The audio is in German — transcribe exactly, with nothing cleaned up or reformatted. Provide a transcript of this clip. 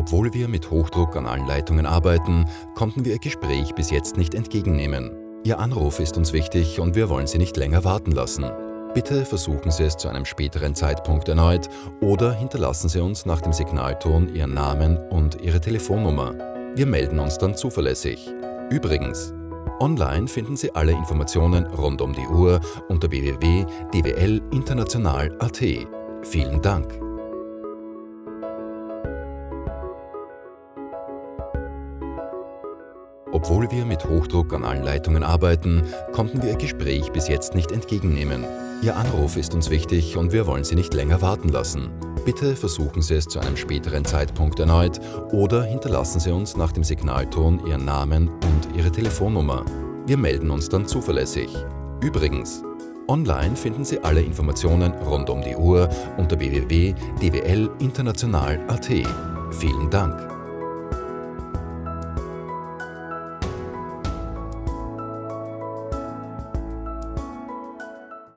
Obwohl wir mit Hochdruck an allen Leitungen arbeiten, konnten wir Ihr Gespräch bis jetzt nicht entgegennehmen. Ihr Anruf ist uns wichtig und wir wollen Sie nicht länger warten lassen. Bitte versuchen Sie es zu einem späteren Zeitpunkt erneut oder hinterlassen Sie uns nach dem Signalton Ihren Namen und Ihre Telefonnummer. Wir melden uns dann zuverlässig. Übrigens, online finden Sie alle Informationen rund um die Uhr unter w w w punkt d w l international punkt a t. Vielen Dank! Obwohl wir mit Hochdruck an allen Leitungen arbeiten, konnten wir Ihr Gespräch bis jetzt nicht entgegennehmen. Ihr Anruf ist uns wichtig und wir wollen Sie nicht länger warten lassen. Bitte versuchen Sie es zu einem späteren Zeitpunkt erneut oder hinterlassen Sie uns nach dem Signalton Ihren Namen und Ihre Telefonnummer. Wir melden uns dann zuverlässig. Übrigens, online finden Sie alle Informationen rund um die Uhr unter w w w punkt d w l international punkt a t. Vielen Dank!